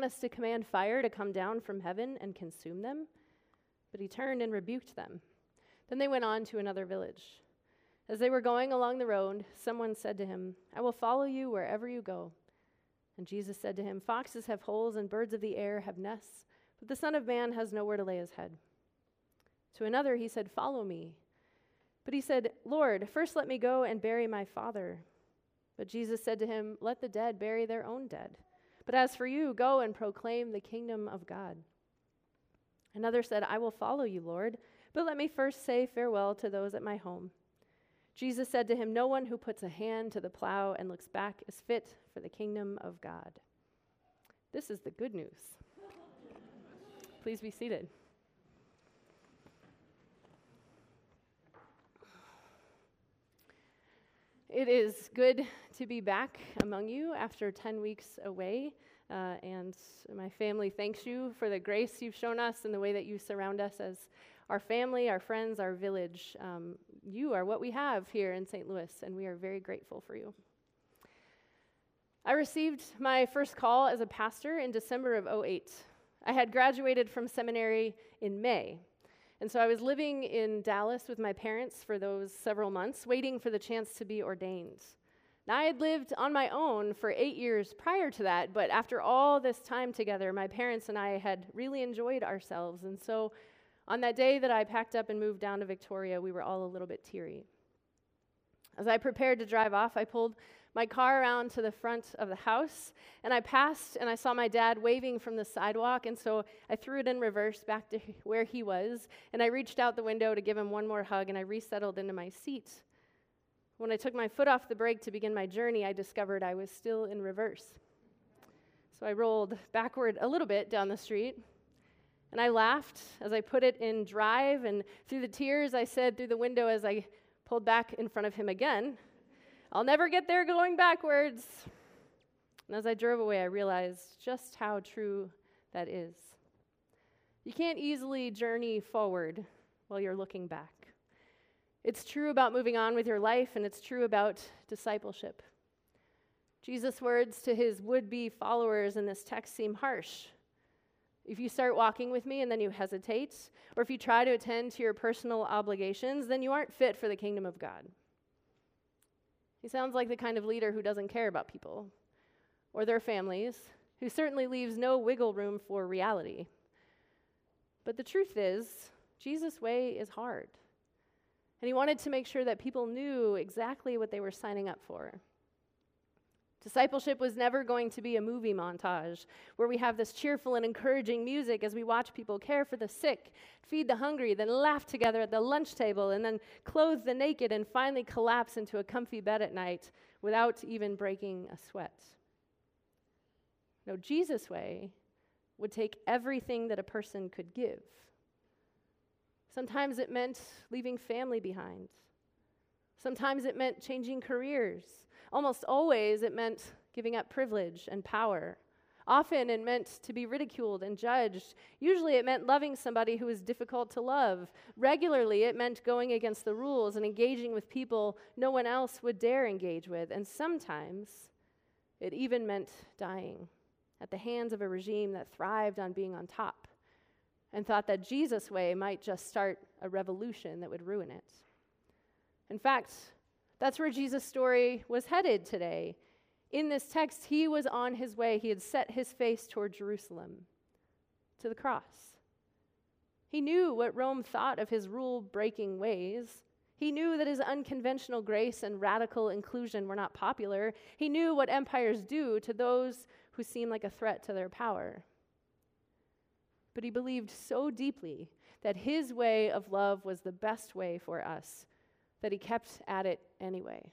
want us to command fire to come down from heaven and consume them?" But he turned and rebuked them. Then they went on to another village. As they were going along the road, someone said to him, "I will follow you wherever you go." And Jesus said to him, "Foxes have holes and birds of the air have nests, but the Son of Man has nowhere to lay his head." To another he said, "Follow me." But he said, "Lord, first let me go and bury my father." But Jesus said to him, "Let the dead bury their own dead. But as for you, go and proclaim the kingdom of God." Another said, "I will follow you, Lord, but let me first say farewell to those at my home." Jesus said to him, "No one who puts a hand to the plow and looks back is fit for the kingdom of God." This is the good news. Please be seated. It is good to be back among you after 10 weeks away, and my family thanks you for the grace you've shown us and the way that you surround us as our family, our friends, our village. You are what we have here in St. Louis, and we are very grateful for you. I received my first call as a pastor in December of 2008. I had graduated from seminary in May. And so I was living in Dallas with my parents for those several months, waiting for the chance to be ordained. Now, I had lived on my own for 8 years prior to that, but after all this time together, my parents and I had really enjoyed ourselves. And so on that day that I packed up and moved down to Victoria, we were all a little bit teary. As I prepared to drive off, I pulled my car around to the front of the house, and I passed and I saw my dad waving from the sidewalk, and so I threw it in reverse back to where he was, and I reached out the window to give him one more hug, and I resettled into my seat. When I took my foot off the brake to begin my journey, I discovered I was still in reverse. So I rolled backward a little bit down the street, and I laughed as I put it in drive, and through the tears I said through the window as I pulled back in front of him again, "I'll never get there going backwards." And as I drove away, I realized just how true that is. You can't easily journey forward while you're looking back. It's true about moving on with your life, and it's true about discipleship. Jesus' words to his would-be followers in this text seem harsh. If you start walking with me and then you hesitate, or if you try to attend to your personal obligations, then you aren't fit for the kingdom of God. He sounds like the kind of leader who doesn't care about people or their families, who certainly leaves no wiggle room for reality. But the truth is, Jesus' way is hard. And he wanted to make sure that people knew exactly what they were signing up for. Discipleship was never going to be a movie montage where we have this cheerful and encouraging music as we watch people care for the sick, feed the hungry, then laugh together at the lunch table, and then clothe the naked and finally collapse into a comfy bed at night without even breaking a sweat. No, Jesus' way would take everything that a person could give. Sometimes it meant leaving family behind. Sometimes it meant changing careers. Almost always it meant giving up privilege and power. Often it meant to be ridiculed and judged. Usually it meant loving somebody who was difficult to love. Regularly it meant going against the rules and engaging with people no one else would dare engage with. And sometimes it even meant dying at the hands of a regime that thrived on being on top and thought that Jesus' way might just start a revolution that would ruin it. In fact, that's where Jesus' story was headed today. In this text, he was on his way. He had set his face toward Jerusalem, to the cross. He knew what Rome thought of his rule-breaking ways. He knew that his unconventional grace and radical inclusion were not popular. He knew what empires do to those who seem like a threat to their power. But he believed so deeply that his way of love was the best way for us that he kept at it anyway.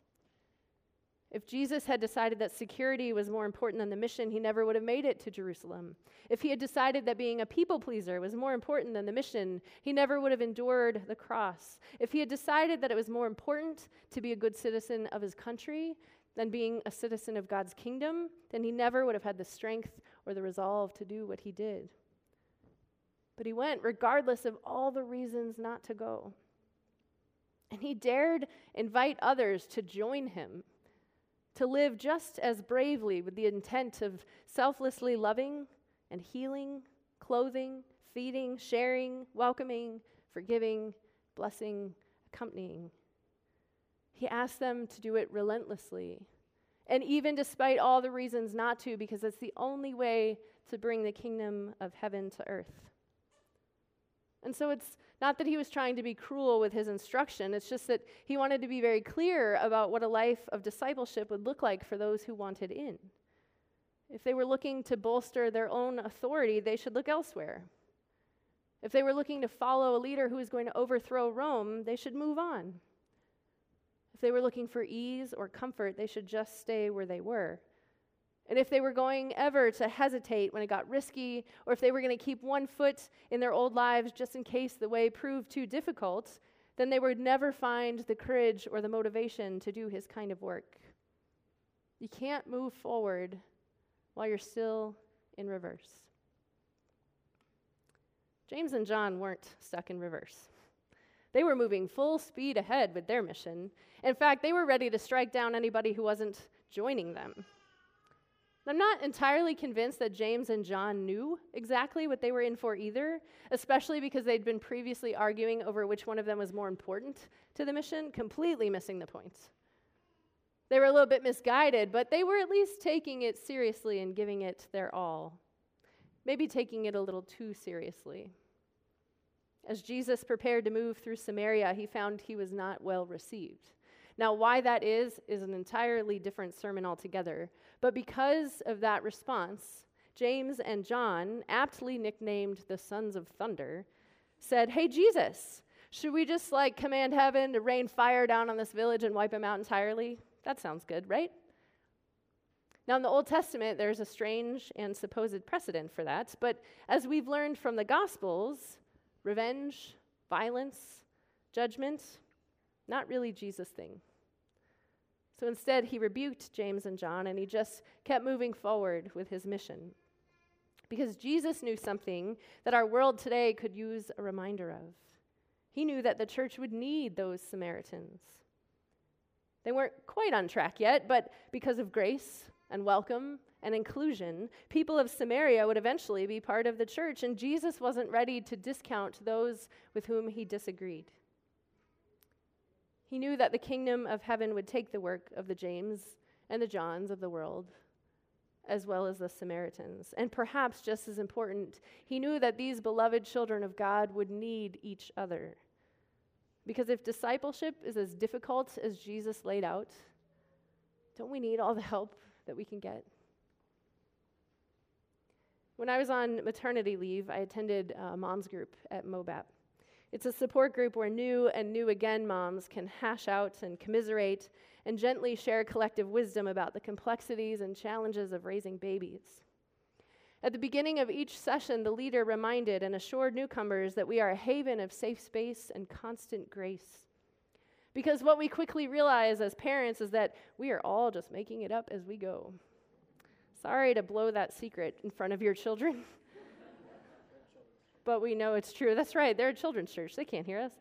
If Jesus had decided that security was more important than the mission, he never would have made it to Jerusalem. If he had decided that being a people pleaser was more important than the mission, he never would have endured the cross. If he had decided that it was more important to be a good citizen of his country than being a citizen of God's kingdom, then he never would have had the strength or the resolve to do what he did. But he went regardless of all the reasons not to go. And he dared invite others to join him. to live just as bravely with the intent of selflessly loving and healing, clothing, feeding, sharing, welcoming, forgiving, blessing, accompanying. He asked them to do it relentlessly, and even despite all the reasons not to, because it's the only way to bring the kingdom of heaven to earth. And so it's not that he was trying to be cruel with his instruction, it's just that he wanted to be very clear about what a life of discipleship would look like for those who wanted in. If they were looking to bolster their own authority, they should look elsewhere. If they were looking to follow a leader who was going to overthrow Rome, they should move on. If they were looking for ease or comfort, they should just stay where they were. And if they were going ever to hesitate when it got risky, or if they were going to keep one foot in their old lives just in case the way proved too difficult, then they would never find the courage or the motivation to do his kind of work. You can't move forward while you're still in reverse. James and John weren't stuck in reverse. They were moving full speed ahead with their mission. In fact, they were ready to strike down anybody who wasn't joining them. I'm not entirely convinced that James and John knew exactly what they were in for either, especially because they'd been previously arguing over which one of them was more important to the mission, completely missing the point. They were a little bit misguided, but they were at least taking it seriously and giving it their all. Maybe taking it a little too seriously. As Jesus prepared to move through Samaria, he found he was not well received. Now, why that is an entirely different sermon altogether. But because of that response, James and John, aptly nicknamed the Sons of Thunder, said, "Hey, Jesus, should we just command heaven to rain fire down on this village and wipe them out entirely? That sounds good, right?" Now, in the Old Testament, there's a strange and supposed precedent for that. But as we've learned from the Gospels, revenge, violence, judgment, not really Jesus' thing. So instead, he rebuked James and John, and he just kept moving forward with his mission. Because Jesus knew something that our world today could use a reminder of. He knew that the church would need those Samaritans. They weren't quite on track yet, but because of grace and welcome and inclusion, people of Samaria would eventually be part of the church, and Jesus wasn't ready to discount those with whom he disagreed. He knew that the kingdom of heaven would take the work of the James and the Johns of the world, as well as the Samaritans. And perhaps just as important, he knew that these beloved children of God would need each other. Because if discipleship is as difficult as Jesus laid out, don't we need all the help that we can get? When I was on maternity leave, I attended a mom's group at MOBAP. It's a support group where new and new again moms can hash out and commiserate and gently share collective wisdom about the complexities and challenges of raising babies. At the beginning of each session, the leader reminded and assured newcomers that we are a haven of safe space and constant grace. Because what we quickly realize as parents is that we are all just making it up as we go. Sorry to blow that secret in front of your children. But we know it's true. That's right, they're a children's church. They can't hear us.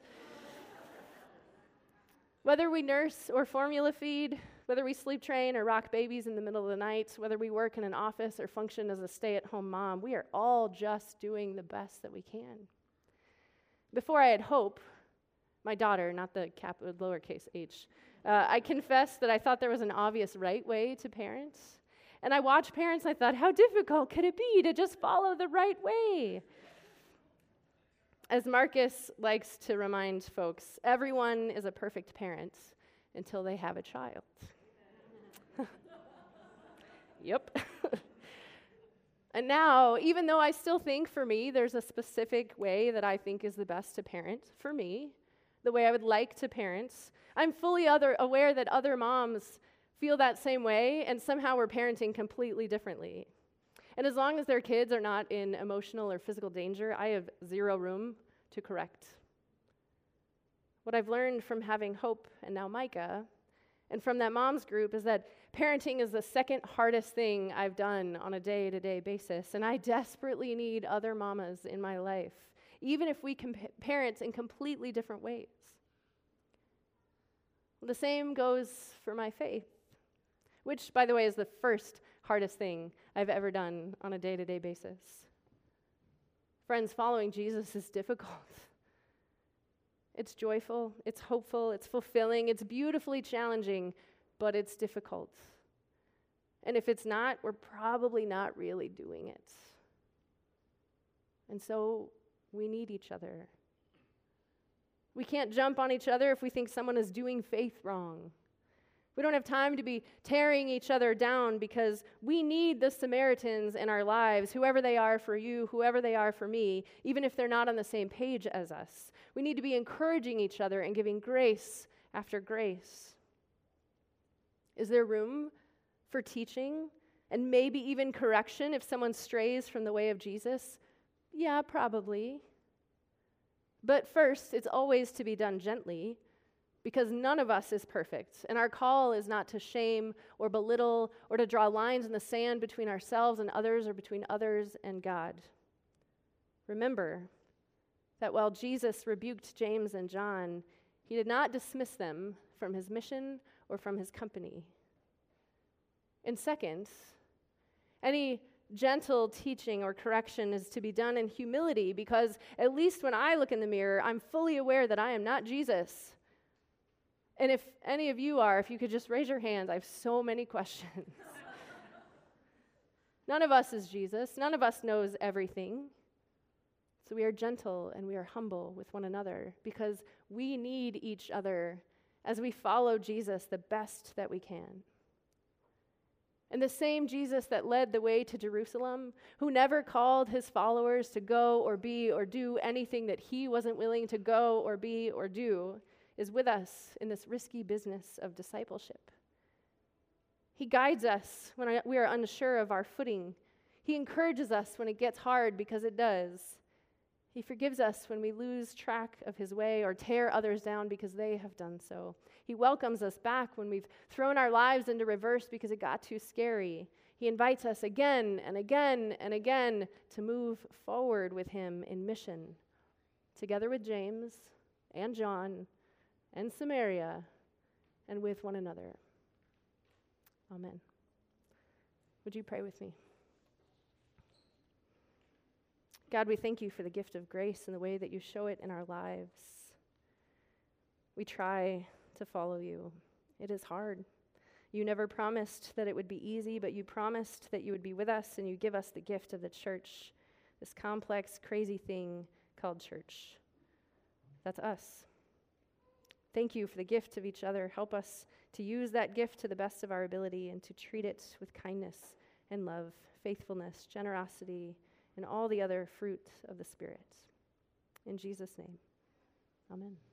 Whether we nurse or formula feed, whether we sleep train or rock babies in the middle of the night, whether we work in an office or function as a stay-at-home mom, we are all just doing the best that we can. Before I had Hope, my daughter, not the lowercase h, I confess that I thought there was an obvious right way to parent. And I watched parents, and I thought, how difficult could it be to just follow the right way? As Marcus likes to remind folks, everyone is a perfect parent until they have a child. Yep. And now, even though I still think for me there's a specific way that I think is the best to parent for me, the way I would like to parent, I'm fully aware that other moms feel that same way, and somehow we're parenting completely differently. And as long as their kids are not in emotional or physical danger, I have zero room to correct. What I've learned from having Hope and now Micah, and from that mom's group, is that parenting is the second hardest thing I've done on a day-to-day basis, and I desperately need other mamas in my life, even if we parent in completely different ways. The same goes for my faith. which, by the way, is the first hardest thing I've ever done on a day-to-day basis. Friends, following Jesus is difficult. It's joyful, it's hopeful, it's fulfilling, it's beautifully challenging, but it's difficult. And if it's not, we're probably not really doing it. And so we need each other. We can't jump on each other if we think someone is doing faith wrong. We don't have time to be tearing each other down because we need the Samaritans in our lives, whoever they are for you, whoever they are for me, even if they're not on the same page as us. We need to be encouraging each other and giving grace after grace. Is there room for teaching and maybe even correction if someone strays from the way of Jesus? Yeah, probably. But first, it's always to be done gently, because none of us is perfect, and our call is not to shame or belittle or to draw lines in the sand between ourselves and others or between others and God. Remember that while Jesus rebuked James and John, he did not dismiss them from his mission or from his company. And second, any gentle teaching or correction is to be done in humility, because at least when I look in the mirror, I'm fully aware that I am not Jesus. And if any of you are, if you could just raise your hands, I have so many questions. None of us is Jesus. None of us knows everything. So we are gentle and we are humble with one another because we need each other as we follow Jesus the best that we can. And the same Jesus that led the way to Jerusalem, who never called his followers to go or be or do anything that he wasn't willing to go or be or do, is with us in this risky business of discipleship. He guides us when we are unsure of our footing. He encourages us when it gets hard, because it does. He forgives us when we lose track of his way or tear others down because they have done so. He welcomes us back when we've thrown our lives into reverse because it got too scary. He invites us again and again and again to move forward with him in mission, together with James and John and Samaria, and with one another. Amen. Would you pray with me? God, we thank you for the gift of grace and the way that you show it in our lives. We try to follow you. It is hard. You never promised that it would be easy, but you promised that you would be with us, and you give us the gift of the church, this complex, crazy thing called church. That's us. Thank you for the gift of each other. Help us to use that gift to the best of our ability and to treat it with kindness and love, faithfulness, generosity, and all the other fruit of the Spirit. In Jesus' name, amen.